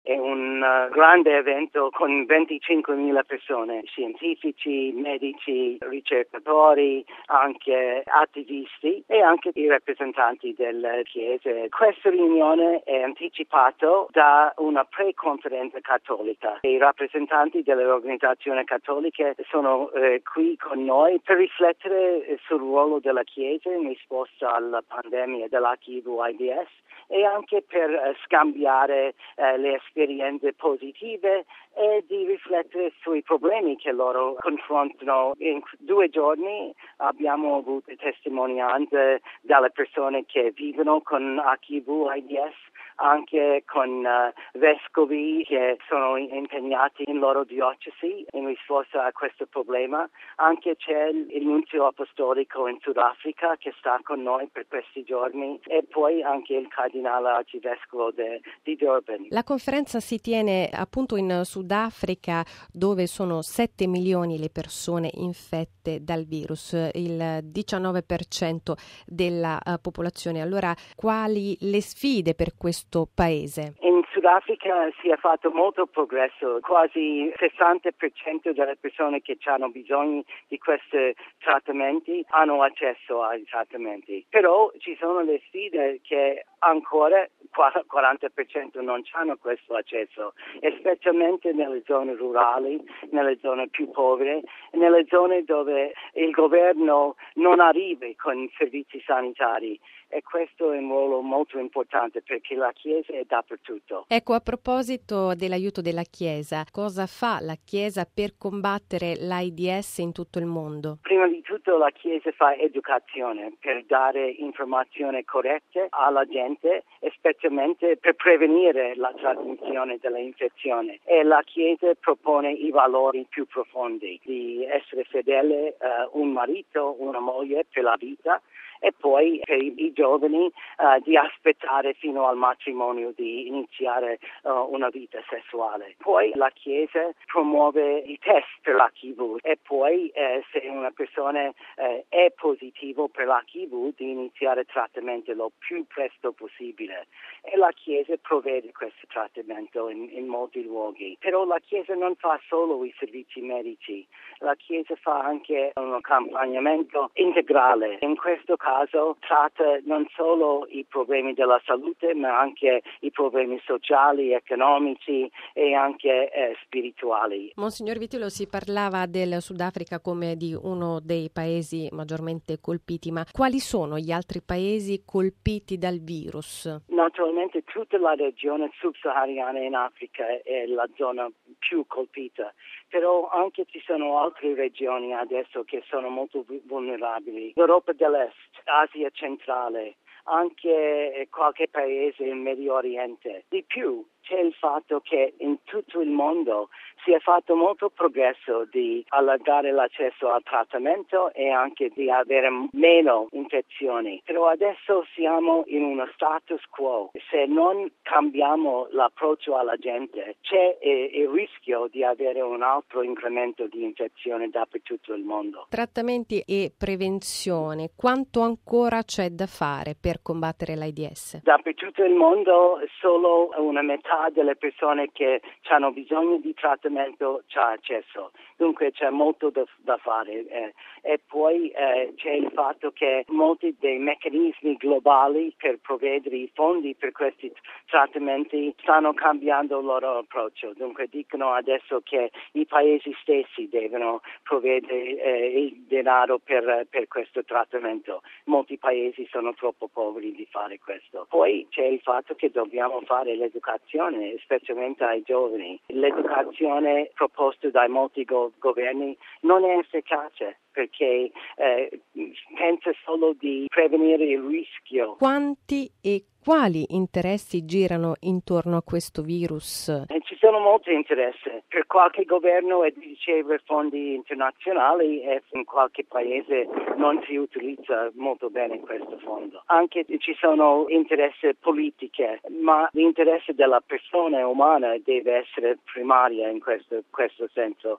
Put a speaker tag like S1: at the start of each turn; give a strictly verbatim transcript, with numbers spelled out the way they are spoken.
S1: è un uh, grande evento con venticinquemila persone, scientifici, medici, ricercatori, anche attivisti e anche i rappresentanti delle chiese. Questa riunione è anticipata da una pre-conferenza cattolica. I rappresentanti delle organizzazioni cattoliche sono eh, qui con noi per riflettere eh, sul ruolo della Chiesa in risposta alla pandemia dell'H I V AIDS e anche per eh, scambiare eh, le esperienze positive e di riflettere sui problemi che loro confrontano. In due giorni abbiamo avuto testimonianze dalle persone che vivono con H I V AIDS, anche con uh, vescovi che sono impegnati in loro diocesi in risposta a questo problema. Anche c'è il nunzio apostolico in Sudafrica che sta con noi per questi giorni e poi anche il cardinale arcivescovo de, di Durban.
S2: La conferenza si tiene appunto in Sudafrica, dove sono sette milioni le persone infette dal virus, il diciannove per cento della uh, popolazione. Allora, quali le sfide per questo paese?
S1: In Sudafrica si è fatto molto progresso, quasi il sessanta per cento delle persone che hanno bisogno di questi trattamenti hanno accesso ai trattamenti. Però ci sono le sfide che ancora quaranta per cento non hanno questo accesso, specialmente nelle zone rurali, nelle zone più povere, nelle zone dove il governo non arriva con servizi sanitari. E questo è un ruolo molto importante perché la Chiesa è dappertutto.
S2: Ecco, a proposito dell'aiuto della Chiesa, cosa fa la Chiesa per combattere l'AIDS in tutto il mondo?
S1: Prima di tutto la Chiesa fa educazione per dare informazioni corrette alla gente e specialmente per prevenire la trasmissione dell'infezione. E la Chiesa propone i valori più profondi di essere fedele uh, un marito, una moglie per la vita, e poi per i giovani uh, di aspettare fino al matrimonio di iniziare uh, una vita sessuale. Poi la Chiesa promuove i test per l'H I V e poi eh, se una persona eh, è positivo per l'H I V di iniziare trattamento lo più presto possibile. E la Chiesa provvede questo trattamento in, in molti luoghi. Però la Chiesa non fa solo i servizi medici, la Chiesa fa anche un accompagnamento integrale. In questo caso tratta non solo i problemi della salute ma anche i problemi sociali, economici e anche eh, spirituali.
S2: Monsignor Vitilo, si parlava del Sudafrica come di uno dei paesi maggiormente colpiti, ma quali sono gli altri paesi colpiti dal virus?
S1: Naturalmente tutta la regione subsahariana in Africa è la zona più colpita, però anche ci sono altre regioni adesso che sono molto vulnerabili. L'Europa dell'Est, Asia centrale, anche qualche paese in Medio Oriente. Di più c'è il fatto che in tutto il mondo si è fatto molto progresso di allargare l'accesso al trattamento e anche di avere meno infezioni. Però adesso siamo in uno status quo. Se non cambiamo l'approccio alla gente, c'è eh, il rischio di avere un altro incremento di infezione dappertutto il mondo.
S2: Trattamenti e prevenzione, quanto ancora c'è da fare per combattere l'AIDS?
S1: Dappertutto il mondo solo una metà delle persone che hanno bisogno di trattamento c'ha accesso, dunque c'è molto da, da fare eh. E poi eh, c'è il fatto che molti dei meccanismi globali per provvedere i fondi per questi trattamenti stanno cambiando il loro approccio, dunque dicono adesso che i paesi stessi devono provvedere eh, il denaro per, per questo trattamento. Molti paesi sono troppo poveri di fare questo. Poi c'è il fatto che dobbiamo fare l'educazione, specialmente ai giovani. L'educazione proposta dai molti go- governi non è efficace perché eh, pensa solo di prevenire il rischio.
S2: Quanti e quali interessi girano intorno a questo virus?
S1: E ci sono molti interessi. Per qualche governo è di ricevere fondi internazionali e in qualche paese non si utilizza molto bene questo fondo. Anche ci sono interessi politiche, ma l'interesse della persona umana deve essere primaria in questo, questo senso.